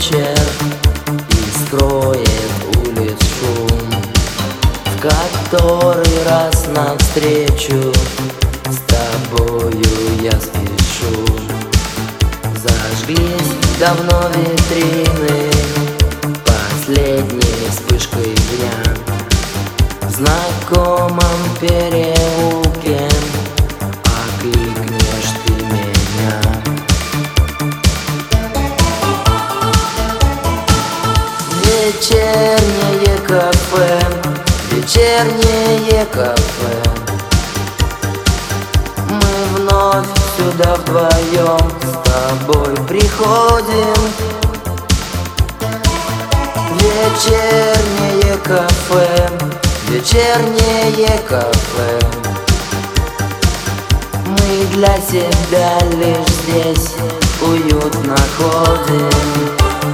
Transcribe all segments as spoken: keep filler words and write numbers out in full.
вечер и скроет улиц шум, в который раз навстречу с тобою я спешу. Зажглись давно витрины последней вспышкой дня в знакомом переулке. Окликнешь ты меня. Вечернее кафе, вечернее кафе. Мы вновь сюда вдвоем с тобой приходим. Вечернее кафе, вечернее кафе. Мы для себя лишь здесь уют находим.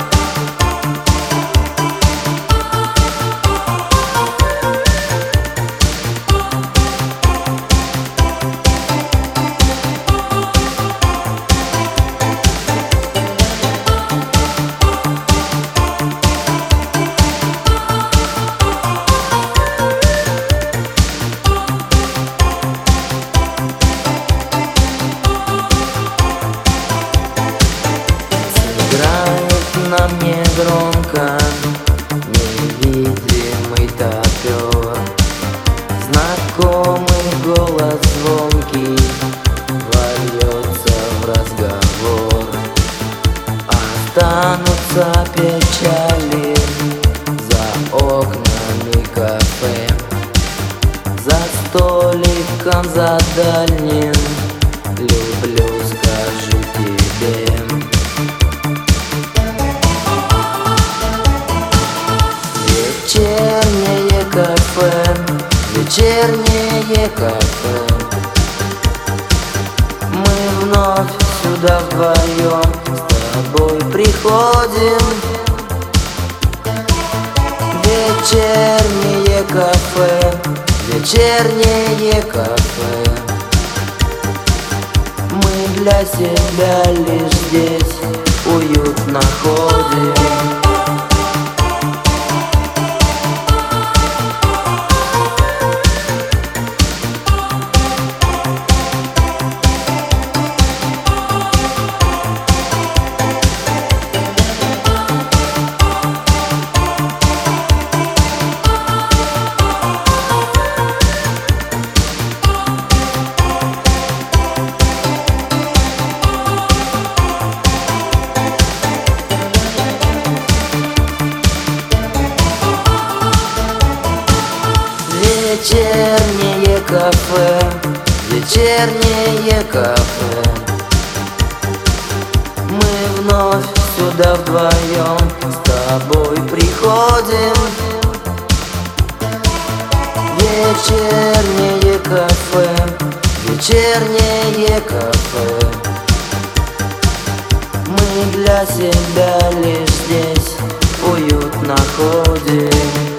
На мне громко невидимый топер, знакомый голос звонкий вольется в разговор. Останутся печали за окнами кафе, за столиком за дальним. Люблю, скажу тебе. Вечернее кафе, вечернее кафе. Мы вновь сюда вдвоем с тобой приходим. Вечернее кафе, вечернее кафе. Мы для себя лишь здесь уют находим. Вечернее кафе, вечернее кафе. Мы вновь сюда вдвоем с тобой приходим. Вечернее кафе, вечернее кафе. Мы для себя лишь здесь уют находим.